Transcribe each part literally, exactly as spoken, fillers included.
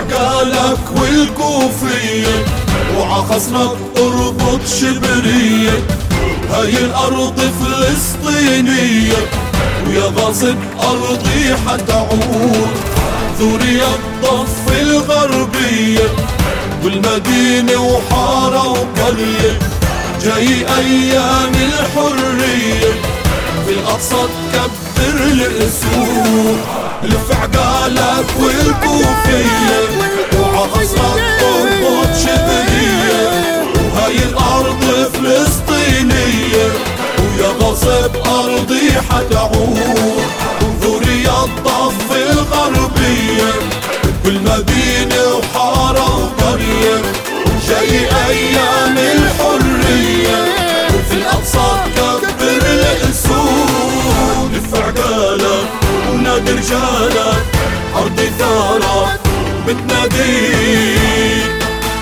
عقالك والكوفية وعخصرك اربط شبرية. هاي الأرض فلسطينية ويا غاصب أرضي حتعود. ثوريا الضفة الغربية والمدينة وحارة وقرية. جاي أيام الحرية في الأقصى تكبر الأسود. لف عقالك والكوفية وعغصرك تربط شبرية. وهاي الأرض فلسطينية ويا غصب أرضي حتعود. ذوريا الضفة الغربية والمدينة وحارة وقرية. جاي أيام الحرية وفي الأقصى تكبر الأسود. لف عقالك ونادي رجالك أرض ثارك بتناديك.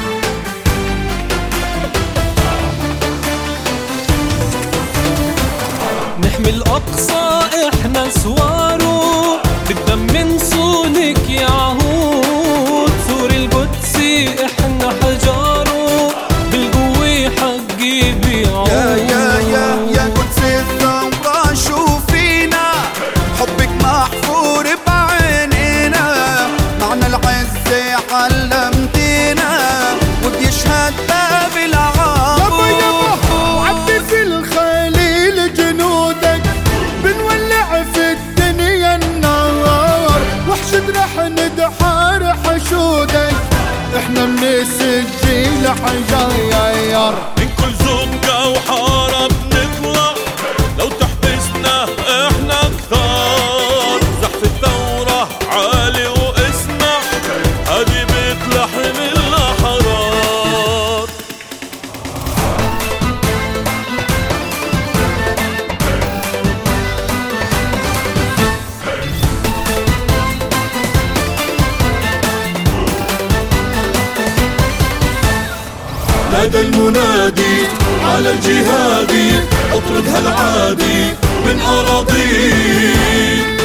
نحمي الأقصى احنا سواره بالدم من صونك يعهود. سور القدسي احنا حجاره بالقوة حقي بيعود. يا يا يا يا قدس الثورة شوفينا حبك محفور بعينينا. معنى العزة علمتينا وبيشهد باب العار. يابا يابا عبي في الخليل جنودك بنولع في الدنيا النار. وحشد رح ندحر حشودك احنا من السجيل حجاير. من كل زقة وحارة بنطلع لو تحبسنا احنا كثار. زحف الثورة عالي واسمع هادي بتلحم الأحرار. نادى المنادي على الجهادي اطرد هالعادي من أراضيك.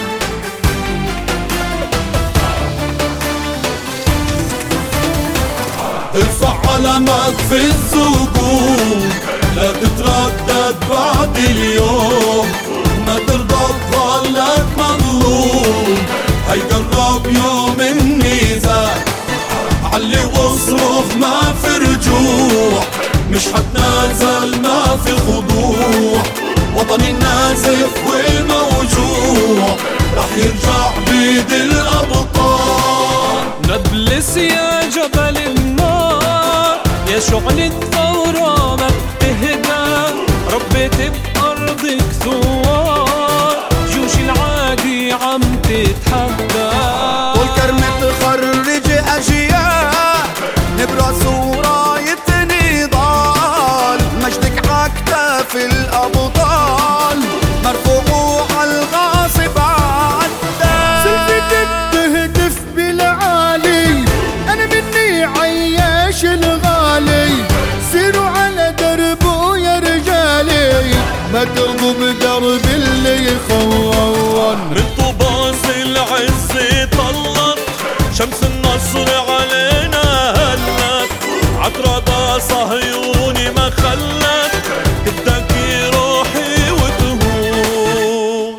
ارفع علمك في السقوط لا تتردد بعد اليوم. ما ترضى تظلك مظلوم. هي قرب يوم النزاع علي واصرخ ما في رجوع. مش حتنازل ما في خضوع. وطني النازف والموجوع رح يرجع بيد الأبطال. نبلس يا جبل النار يا شعل الثورة ما بتهدى. ربيت بأرضك ثوار جيوش العادي عم تتحدى. والكرمة تخرج أجيال نبرس وراية نضال. مجدك عكتاف الأبطال مرفوع عالغاصب عدى. سلفتك تهتف بالعالي انا مني عياش الغالي. سيروا على دربه يا رجالي ما ترضوا بدرب اللي يخون. من طوباس العز طلت شمس النصر علينا هلت. عطرة صهيوني ما خلت بدك روحي وتهون.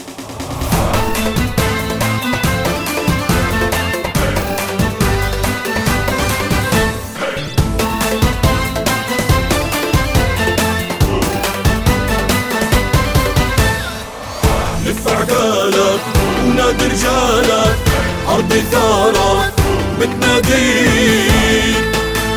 لف عقالك ونادي رجالك أرض ثارك بتناديك.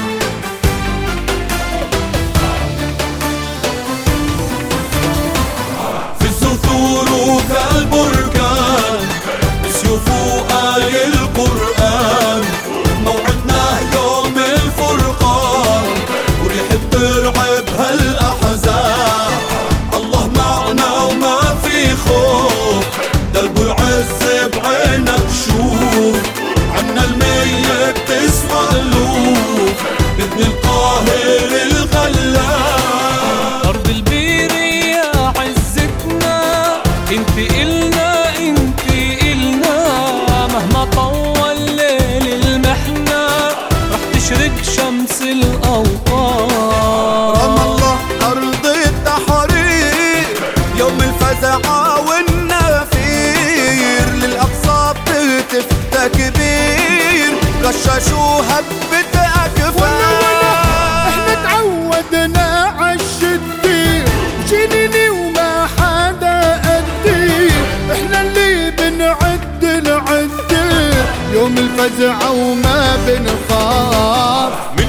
في الزثور وكالبركان بسيوف وآي القرآن. موعدنا يوم الفرقان وريح بترعب هالأحزان. الله معنا وما في خوف درب العز بعينك شوف. عنا المية بتسمع رشاش وهبت أكفان. احنا تعودنا عالشدي جنيني وما حدا قدي، احنا اللي بنعد العد يوم الفزعة وما بنخاف.